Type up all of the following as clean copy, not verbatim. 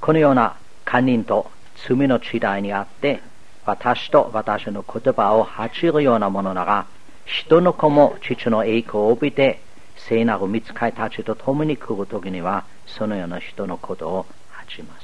このような堪忍と罪の時代にあって、私と私の言葉を恥じるようなものなら、人の子も父の栄光を帯びて、聖なる御使いたちと共に来るときには、そのような人のことを恥じます。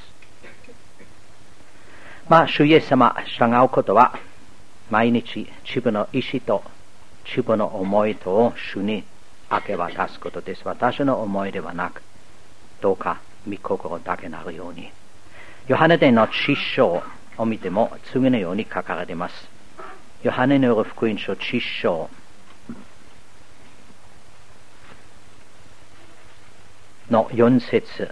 主イエス様従うことは、毎日自分の意志と自分の思いとを主に明け渡すことです。私の思いではなく、どうか御心だけなるように。ヨハネ伝の10章を見ても次のように書かれています。ヨハネによる福音書10章の4節。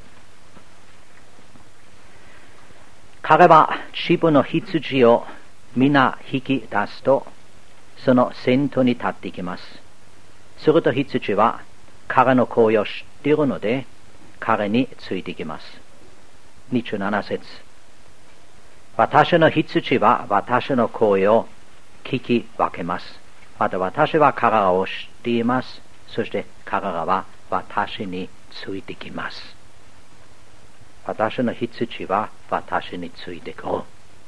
彼は自分の羊を皆引き出すと、その先頭に立っていきます。すると羊は彼の声を知っているので、彼についていきます。27節。私の羊は私の声を聞き分けます。また私は彼らを知っています。そして彼らは私についてきます。私の羊は私についてくる。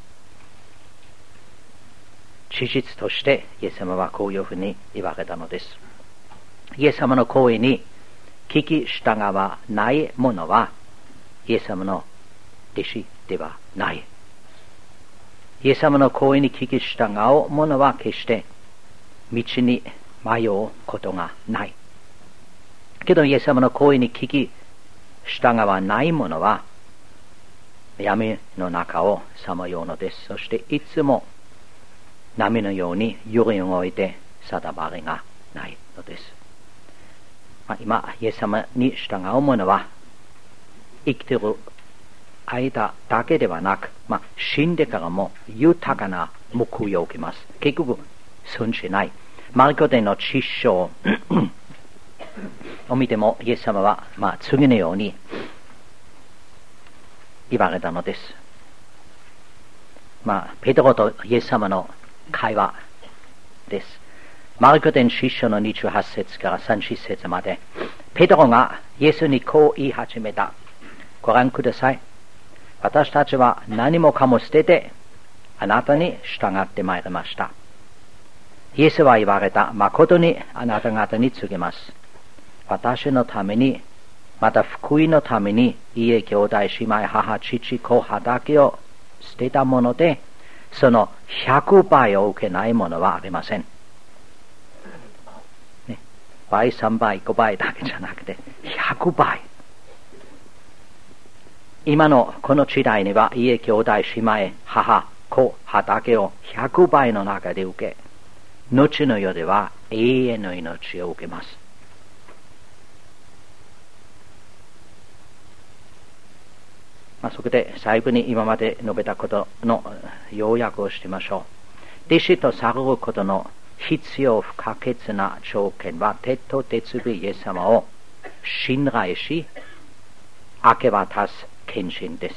事実としてイエス様はこういうふうに言われたのです。イエス様の声に聞き従わない者はイエス様の弟子ではない。イエス様の声に聞き従う者は決して道に迷うことがない。けどイエス様の声に聞き従わない者は闇の中をさまようのです。そしていつも波のように揺れ動いて定まりがないのです。今イエス様に従う者は生きている間だけではなく、死んでからも豊かな報いを受けます。結局損しない。マルコ伝の10章を見てもイエス様は次のように言われたのです。ペテロとイエス様の会話です。マルコ伝10章の28節から30節まで、ペテロがイエスにこう言い始めた。ご覧ください。私たちは何もかも捨ててあなたに従ってまいりました。イエスは言われた。誠にあなた方に告げます。私のために、また福音のために家、兄弟、姉妹、母、父、子、畑を捨てたもので、その100倍を受けないものはありません。倍、3倍、5倍だけじゃなくて、100倍。今のこの時代には家、兄弟、姉妹、母、子、畑を100倍の中で受け、後の世では永遠の命を受けます。そこで最後に今まで述べたことの要約をしてみましょう。弟子とされることの必要不可欠な条件は、鉄と鉄尾イエス様を信頼し、明け渡す献身です。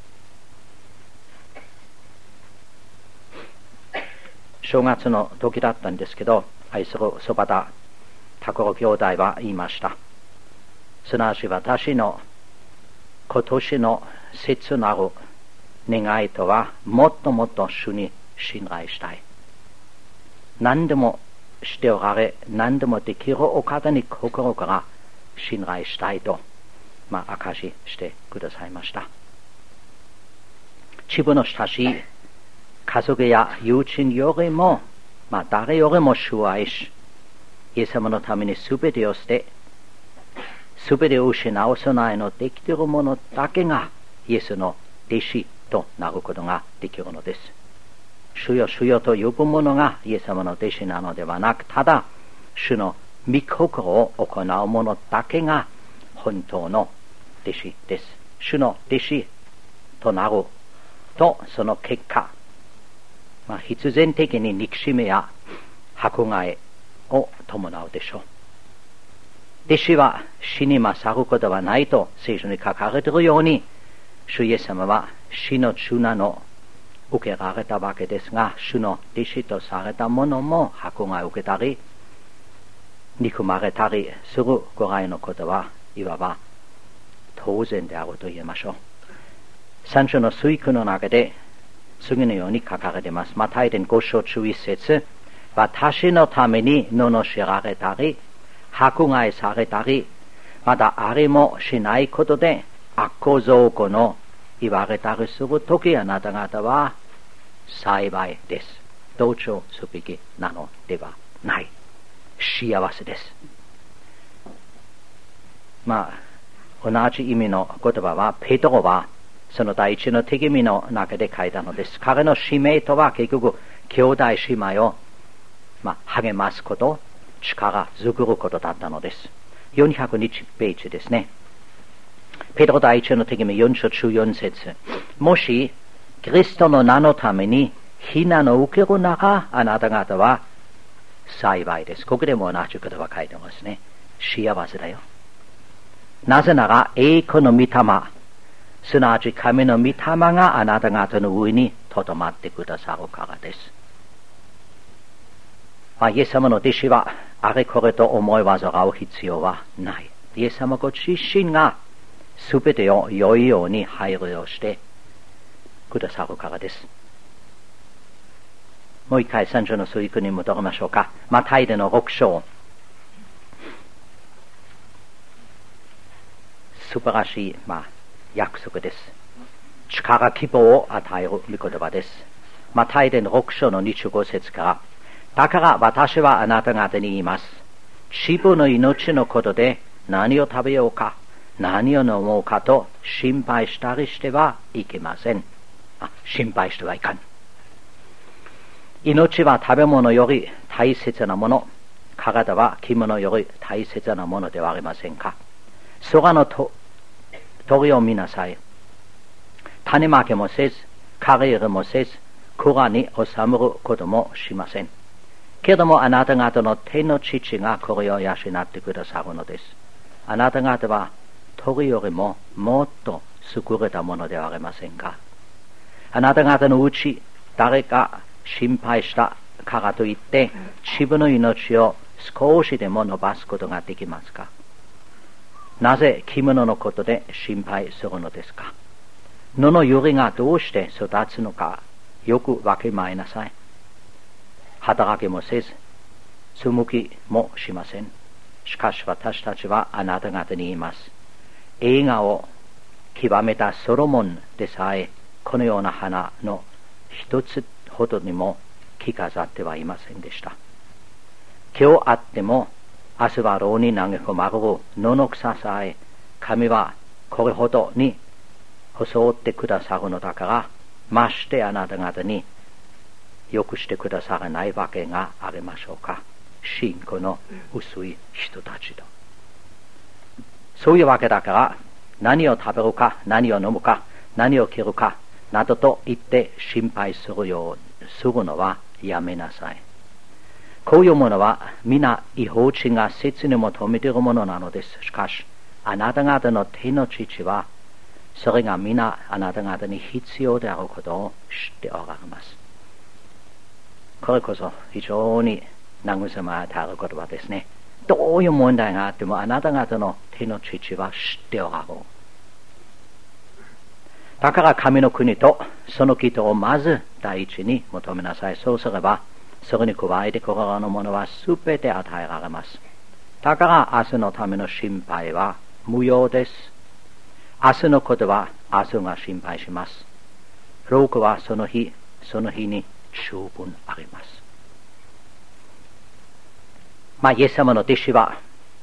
正月の時だったんですけど、愛するそば田拓郎兄弟は言いました。すなわち私の今年の切なる願いとは、もっともっと主に信頼したい。何でもしておられ、何でもできるお方に心から信頼したいと、証ししてくださいました。自分の親しい家族や友人よりも、誰よりも主を愛し、イエス様のために全てを捨て、全てを失う備えのできている者だけがイエスの弟子となることができるのです。主よ主よと呼ぶ者がイエス様の弟子なのではなく、ただ主の御心を行う者だけが本当の弟子です。主の弟子となると、その結果、必然的に憎しみや迫害を伴うでしょう。弟子は死に勝ることはないと聖書に書かれているように、主イエス様は死の中難を受けられたわけですが、主の弟子とされた者も迫害を受けたり憎まれたりするぐらいのことは、いわば当然であると言えましょう。 3章の水句の中で次のように書かれています。マタイ伝5章11節、私のために罵られたり、迫害されたり、またありもしないことで悪行増加の言われたりするとき、あなた方は幸いです。同調すべきなのではない。幸せです。同じ意味の言葉は、ペトロはその第一の手紙の中で書いたのです。彼の使命とは結局、兄弟姉妹を、励ますこと、力づくることだったのです。420ページですね。ペトロ第一の手紙4章14節、もし、キリストの名のために非難を受けるなら、あなた方は幸いです。ここでも同じ言葉書いてますね。幸せだよ。なぜなら、栄光の御霊、すなわち神の御霊があなた方の上にとどまってくださるからです。イエス様の弟子は、あれこれと思い煩う必要はない。イエス様ご自身がすべてを良いように配慮をしてくださるからです。もう一回3章の水句に戻りましょうか。マタイでの6章。素晴らしい、約束です。力希望を与える御言葉です。マタイでの6章の25節から、だから私はあなた方に言います。自分の命のことで何を食べようか、何を飲もうかと心配したりしてはいけません。心配してはいかん。命は食べ物より大切なもの、体は着物より大切なものではありませんか。空の鳥を見なさい。種まきもせず、刈り入れもせず、蔵に収めることもしません。けどもあなた方の天の父がこれを養ってくださるのです。あなた方は鳥よりももっと優れたものではありませんか。あなた方のうち誰か心配したからといって自分の命を少しでも伸ばすことができますか。なぜ着物のことで心配するのですか。野の百合がどうして育つのかよくわきまえなさい。働きもせず、紡ぎもしません。しかし私たちはあなた方に言います。栄華を極めたソロモンでさえ、このような花の一つほどにも着飾ってはいませんでした。今日あっても、明日は牢に投げ込まれる野の草さえ、神はこれほどに装ってくださるのだから、ましてあなた方によくしてくださらないわけがありましょうか。信仰の薄い人たちと。そういうわけだから、何を食べるか、何を飲むか、何を着るか、などと言って心配するようするのはやめなさい。こういうものは皆違法人が切に求めているものなのです。しかし、あなた方の天の父は、それが皆あなた方に必要であることを知っておられます。これこそ非常に慰め与える言葉ですね。どういう問題があってもあなた方の天の父は知っておられる。だから神の国とその義とをまず第一に求めなさい。そうすれば、それに加えて心のものはすべて与えられます。だから明日のための心配は無用です。明日のことは明日が心配します。老後はその日に十分あります。イエス様の弟子は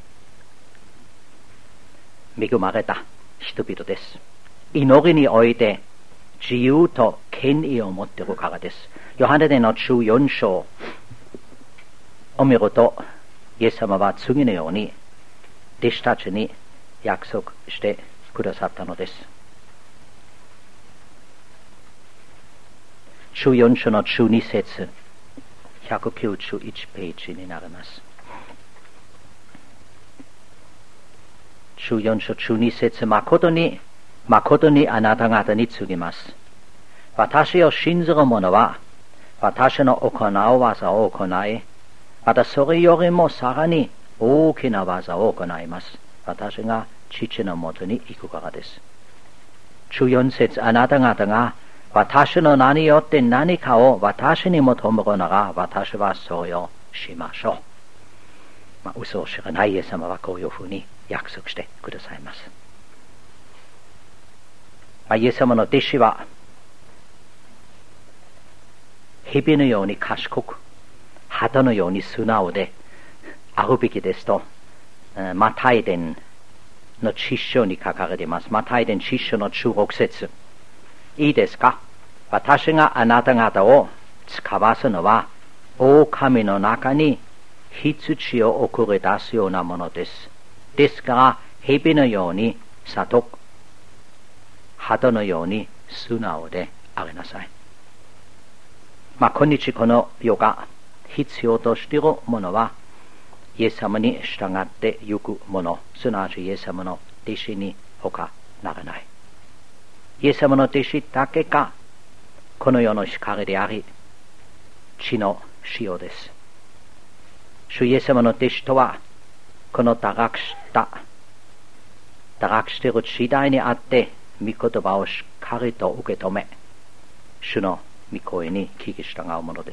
恵まれた人々です。祈りにおいて自由と権威を持っているからです。ヨハネ伝の14章を見ると、イエス様は次のように弟子たちに約束してくださったのです。14章の12節、191ページになります。14章12節、誠にあなた方に告げます。私を信ずる者は、私の行う技を行い、またそれよりもさらに大きな技を行います。私が父のもとに行くからです。 14節、あなた方が私の名によって何かを私に求めるなら、私はそれをしましょう。嘘を知らないイエス様はこういうふうに約束してくださいます。イエス様の弟子は、蛇のように賢く、鳩のように素直であるべきですと、マタイ伝の知書に書かれています。マタイ伝知書の16節。いいですか？私があなた方を使わすのは、狼の中に羊を送り出すようなものです。ですから、蛇のように悟く、鳩のように素直でありなさい。今日この世が必要としているものは、イエス様に従ってゆくもの、すなわちイエス様の弟子に他ならない。イエス様の弟子だけが、この世の光であり、地の塩です。主イエス様の弟子とは、この堕落している時代にあって、御言葉をしっかりと受け止め、主の御声に聞き従うものです。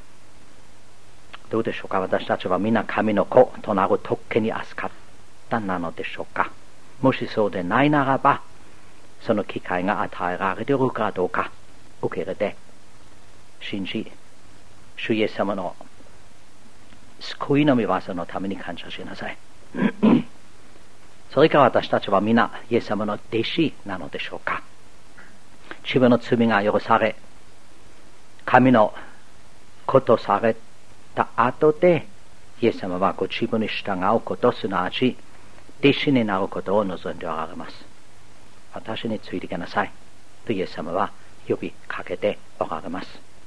どうでしょうか？私たちは皆神の子となる特権に預かったなのでしょうか？もしそうでないならば、その機会が与えられているかどうか、受け入れて、信じ、主イエス様の救いの御業のために感謝しなさい。それから私たちは皆イエス様の弟子なのでしょうか？自分の罪が許され、神の子とされた後で、イエス様はご自分に従うこと、すなわち弟子になることを望んでおられます。私についてきなさいとイエス様は呼びかけておられます。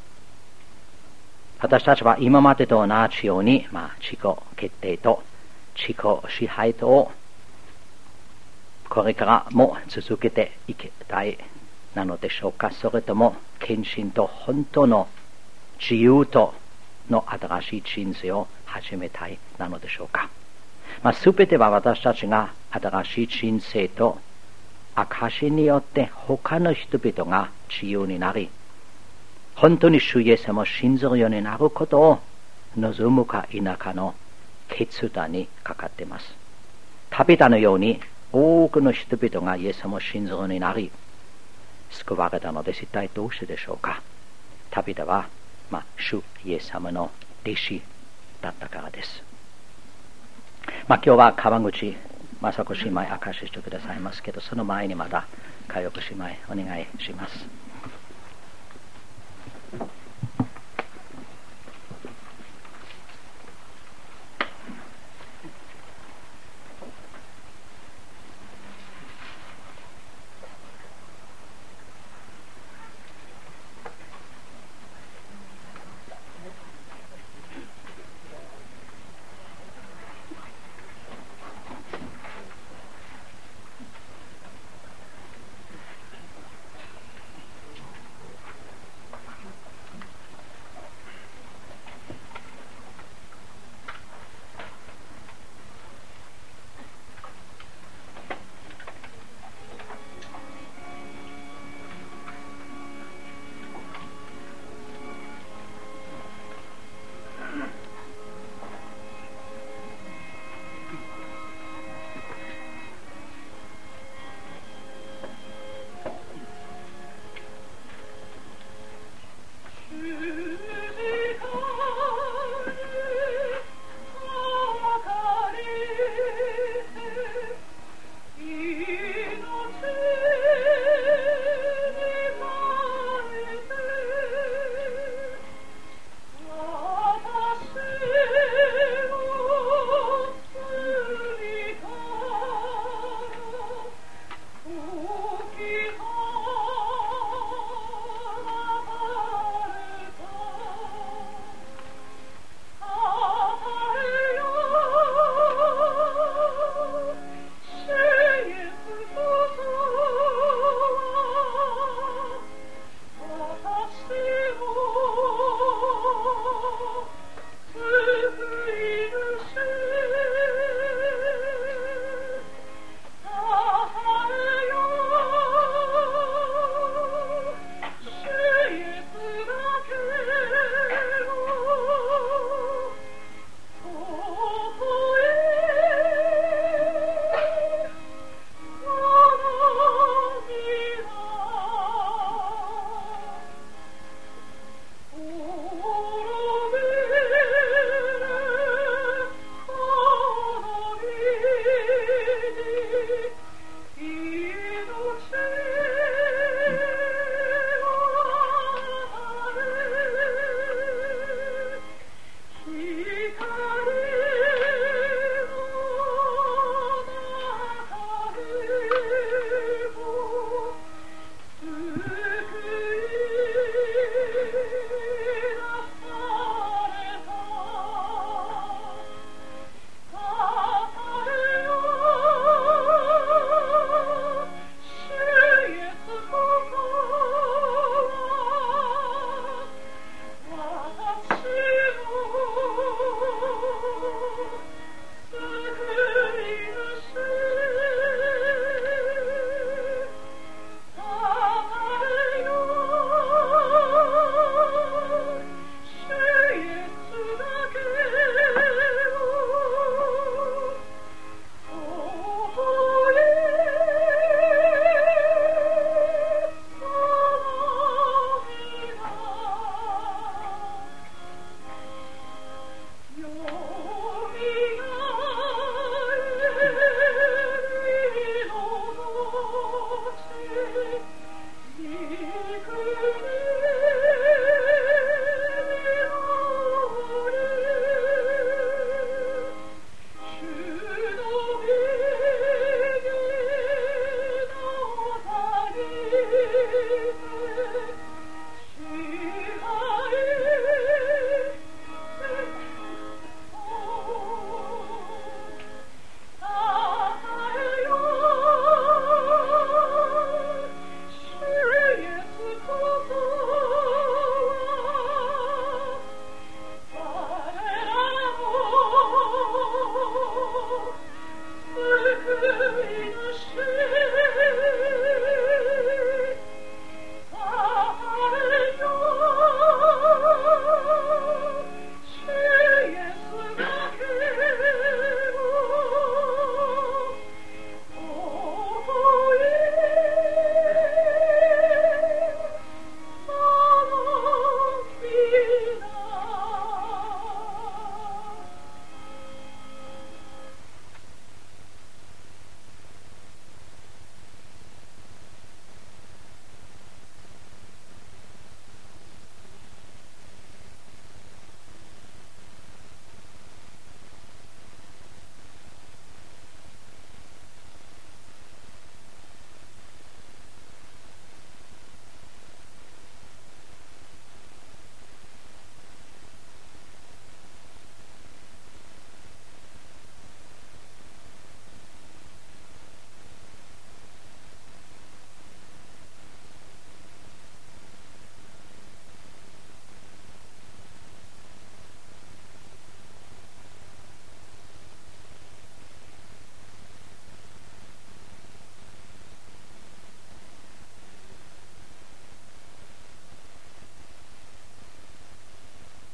私たちは今までと同じように、自己決定と自己支配とをこれからも続けていきたいなのでしょうか？それとも献身と本当の自由との新しい人生を始めたいなのでしょうか？すべては私たちが新しい人生と証によって他の人々が自由になり、本当に主イエス様を信じるようになることを望むか否かの決断にかかっています。旅人のように多くの人々がイエス様を信じるようになり、救われたのです。一体どうしてでしょうか？旅人は、主イエス様の弟子だったからです。今日は川口雅子姉妹明かししてくださいますけど、その前にまだ佳代子姉妹お願いします。